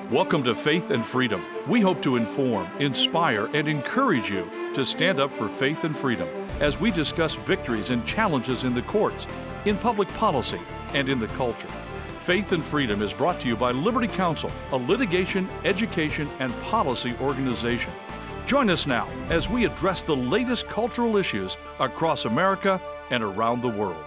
Welcome to Faith and Freedom. We hope to inform, inspire, and encourage you to stand up for faith and freedom as we discuss victories and challenges in the courts, in public policy, and in the culture. Faith and Freedom is brought to you by Liberty Counsel, a litigation, education, and policy organization. Join us now as we address the latest cultural issues across America and around the world.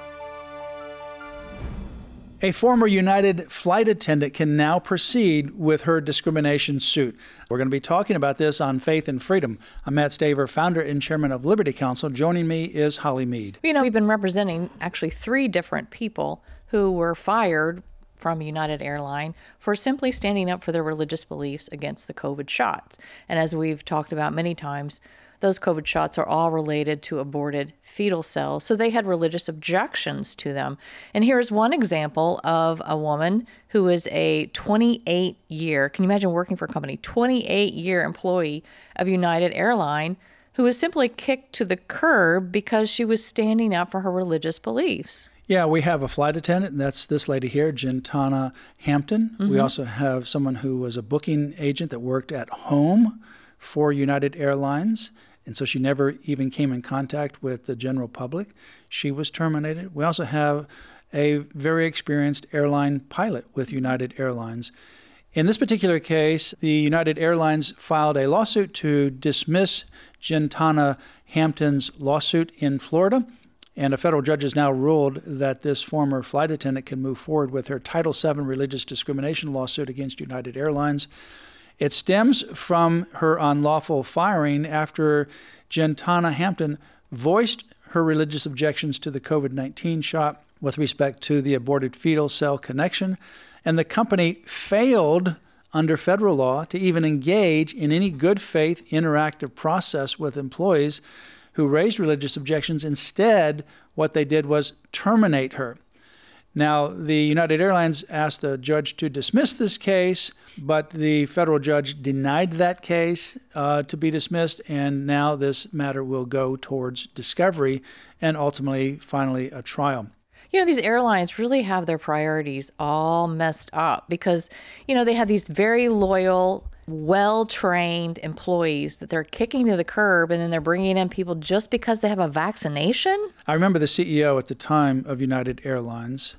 A former United flight attendant can now proceed with her discrimination suit. We're going to be talking about this on Faith and Freedom. I'm Matt Staver, founder and chairman of Liberty Counsel. Joining me is Holly Mead. You know, we've been representing actually 3 different people who were fired from United Airlines for simply standing up for their religious beliefs against the COVID shots. And as we've talked about many times, those COVID shots are all related to aborted fetal cells, so they had religious objections to them. And here's one example of a woman who is a 28-year, can you imagine working for a company, 28-year employee of United Airlines, who was simply kicked to the curb because she was standing up for her religious beliefs. Yeah, we have a flight attendant, and that's this lady here, Gentana Hampton. Mm-hmm. We also have someone who was a booking agent that worked at home for United Airlines, and so she never even came in contact with the general public. She was terminated. We also have a very experienced airline pilot with United Airlines. In this particular case, the United Airlines filed a lawsuit to dismiss Gentana Hampton's lawsuit in Florida, and a federal judge has now ruled that this former flight attendant can move forward with her Title VII religious discrimination lawsuit against United Airlines. It stems from her unlawful firing after Gentana Hampton voiced her religious objections to the COVID-19 shot with respect to the aborted fetal cell connection, and the company failed under federal law to even engage in any good faith interactive process with employees who raised religious objections. Instead, what they did was terminate her. Now, the United Airlines asked the judge to dismiss this case, but the federal judge denied that case to be dismissed, and now this matter will go towards discovery and ultimately, finally, a trial. You know, these airlines really have their priorities all messed up because, you know, they have these very loyal, well-trained employees that they're kicking to the curb, and then they're bringing in people just because they have a vaccination. I remember the CEO at the time of United Airlines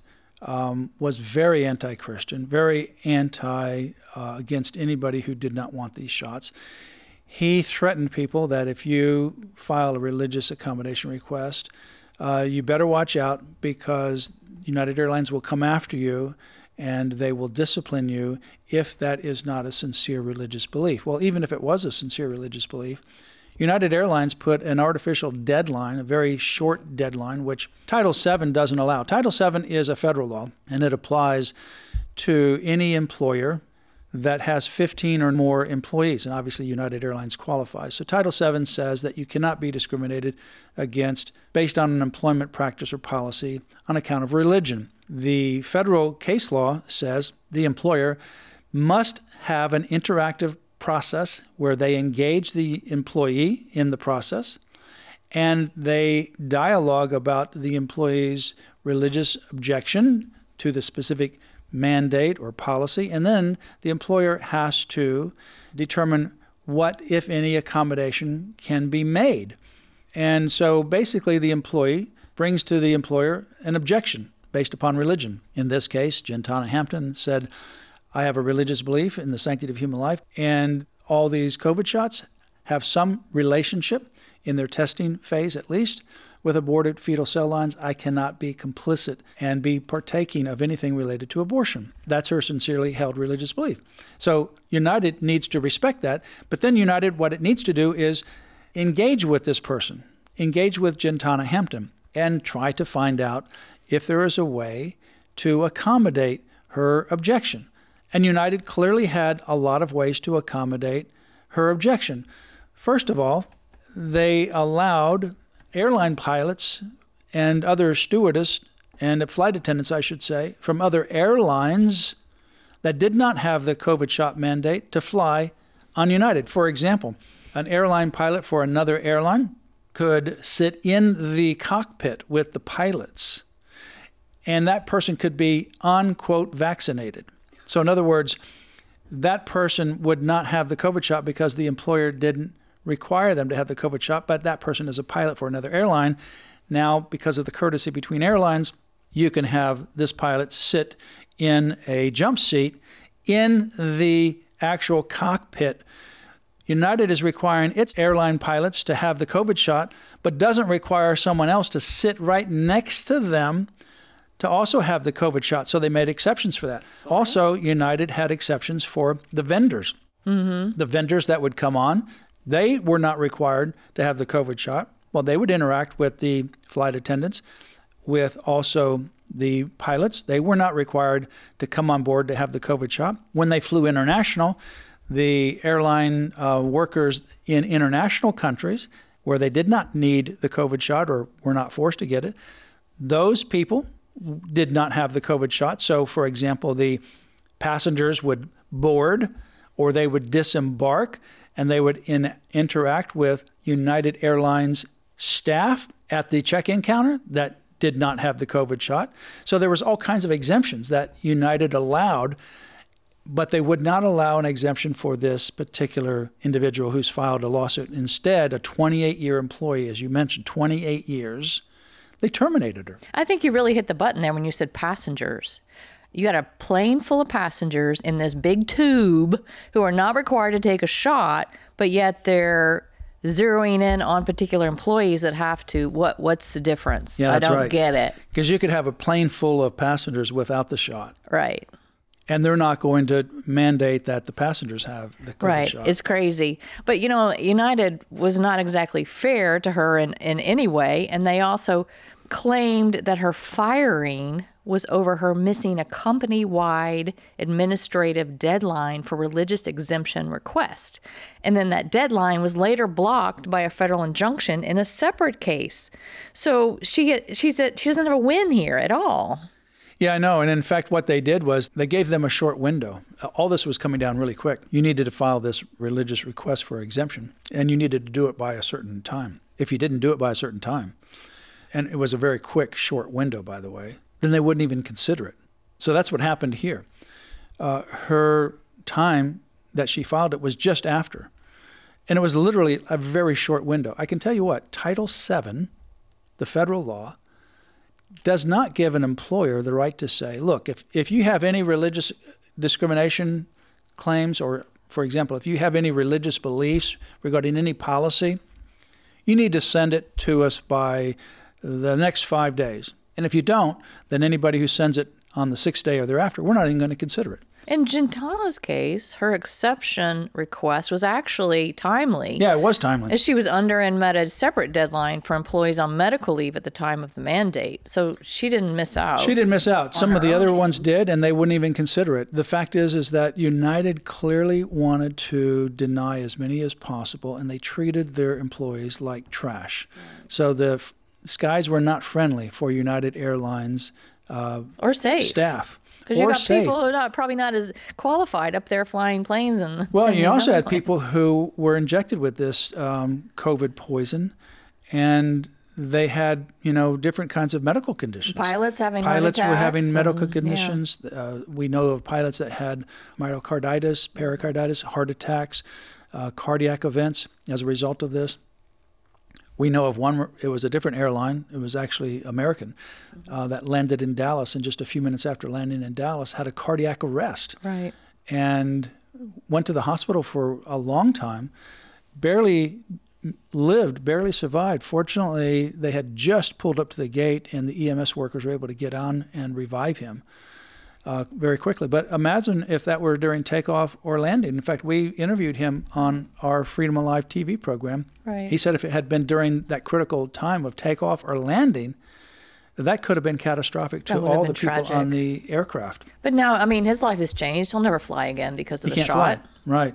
was very anti-Christian, very against anybody who did not want these shots. He threatened people that if you file a religious accommodation request, you better watch out because United Airlines will come after you and they will discipline you if that is not a sincere religious belief. Well, even if it was a sincere religious belief, United Airlines put an artificial deadline, a very short deadline, which Title VII doesn't allow. Title VII is a federal law, and it applies to any employer that has 15 or more employees, and obviously United Airlines qualifies. So Title VII says that you cannot be discriminated against based on an employment practice or policy on account of religion. The federal case law says the employer must have an interactive process where they engage the employee in the process and they dialogue about the employee's religious objection to the specific mandate or policy, and then the employer has to determine what, if any, accommodation can be made. And so basically the employee brings to the employer an objection based upon religion. In this case, Gentana Hampton said, I have a religious belief in the sanctity of human life, and all these COVID shots have some relationship in their testing phase, at least, with aborted fetal cell lines. I cannot be complicit and be partaking of anything related to abortion. That's her sincerely held religious belief. So United needs to respect that, but then United, what it needs to do is engage with this person, engage with Gentana Hampton, and try to find out if there is a way to accommodate her objection. And United clearly had a lot of ways to accommodate her objection. First of all, they allowed airline pilots and other stewardess and flight attendants, I should say, from other airlines that did not have the COVID shot mandate to fly on United. For example, an airline pilot for another airline could sit in the cockpit with the pilots, and that person could be, unquote, vaccinated. So in other words, that person would not have the COVID shot because the employer didn't require them to have the COVID shot, but that person is a pilot for another airline. Now, because of the courtesy between airlines, you can have this pilot sit in a jump seat in the actual cockpit. United is requiring its airline pilots to have the COVID shot, but doesn't require someone else to sit right next to them to also have the COVID shot. So they made exceptions for that. Okay. Also, United had exceptions for the vendors. The vendors that would come on, they were not required to have the COVID shot. Well, they would interact with the flight attendants, with also the pilots. They were not required to come on board to have the COVID shot. When they flew international, the airline workers in international countries where they did not need the COVID shot or were not forced to get it, those people did not have the COVID shot. So, for example, the passengers would board or they would disembark and they would interact with United Airlines staff at the check-in counter that did not have the COVID shot. So there was all kinds of exemptions that United allowed, but they would not allow an exemption for this particular individual who's filed a lawsuit. Instead, a 28-year employee, as you mentioned, 28 years, they terminated her. I think you really hit the button there when you said passengers. You got a plane full of passengers in this big tube who are not required to take a shot, but yet they're zeroing in on particular employees that have to. What's the difference? Yeah, that's I don't get it. Because you could have a plane full of passengers without the shot. Right. And they're not going to mandate that the passengers have the COVID shot. Right. It's crazy. But, United was not exactly fair to her in any way. And they also claimed that her firing was over her missing a company-wide administrative deadline for religious exemption request. And then that deadline was later blocked by a federal injunction in a separate case. So she doesn't have a win here at all. Yeah, I know. And in fact, what they did was they gave them a short window. All this was coming down really quick. You needed to file this religious request for exemption, and you needed to do it by a certain time. If you didn't do it by a certain time, and it was a very quick, short window, by the way, then they wouldn't even consider it. So that's what happened here. Her time that she filed it was just after. And it was literally a very short window. I can tell you what, Title VII, the federal law, does not give an employer the right to say, look, if you have any religious discrimination claims, or, for example, if you have any religious beliefs regarding any policy, you need to send it to us by the next 5 days. And if you don't, then anybody who sends it on the 6th day or thereafter, we're not even going to consider it. In Gentana's case, her exception request was actually timely. Yeah, it was timely. As she was under and met a separate deadline for employees on medical leave at the time of the mandate. So she didn't miss out. She didn't miss out. Some of the other ones did, and they wouldn't even consider it. The fact is that United clearly wanted to deny as many as possible, and they treated their employees like trash. Right. So the skies were not friendly for United Airlines or safe staff. Because you got people who are probably not as qualified up there flying planes. Well, you also had people who were injected with this COVID poison, and they had, different kinds of medical conditions. Pilots having Pilots were having medical conditions. Yeah. We know of pilots that had myocarditis, pericarditis, heart attacks, cardiac events as a result of this. We know of one, it was a different airline, it was actually American, that landed in Dallas, and just a few minutes after landing in Dallas had a cardiac arrest. Right. And went to the hospital for a long time, barely lived, barely survived. Fortunately, they had just pulled up to the gate, and the EMS workers were able to get on and revive him very quickly. But imagine if that were during takeoff or landing. In fact, we interviewed him on our Freedom Alive TV program. Right. He said if it had been during that critical time of takeoff or landing, that could have been catastrophic to all the people on the aircraft. But now, his life has changed. He'll never fly again because of the shot. He can't fly. Right.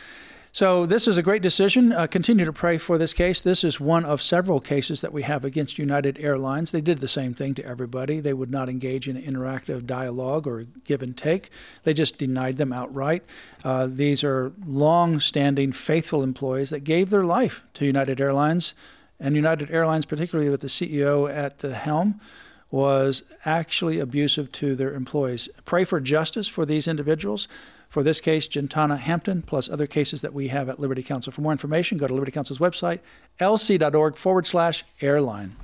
So this is a great decision. Continue to pray for this case. This is one of several cases that we have against United Airlines. They did the same thing to everybody. They would not engage in interactive dialogue or give and take. They just denied them outright. These are long-standing, faithful employees that gave their life to United Airlines, and United Airlines, particularly with the CEO at the helm, was actually abusive to their employees. Pray for justice for these individuals. For this case, Gentana Hampton, plus other cases that we have at Liberty Counsel. For more information, go to Liberty Counsel's website, lc.org/airline.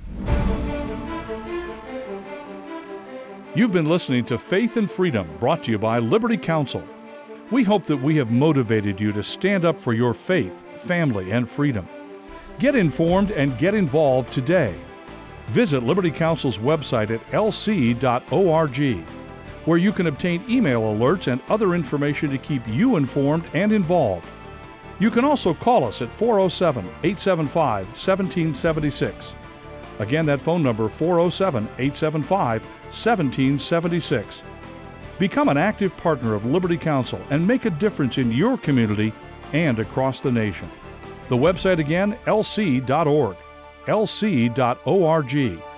You've been listening to Faith and Freedom, brought to you by Liberty Counsel. We hope that we have motivated you to stand up for your faith, family, and freedom. Get informed and get involved today. Visit Liberty Counsel's website at lc.org, where you can obtain email alerts and other information to keep you informed and involved. You can also call us at 407-875-1776. Again, that phone number, 407-875-1776. Become an active partner of Liberty Counsel and make a difference in your community and across the nation. The website again, lc.org, lc.org.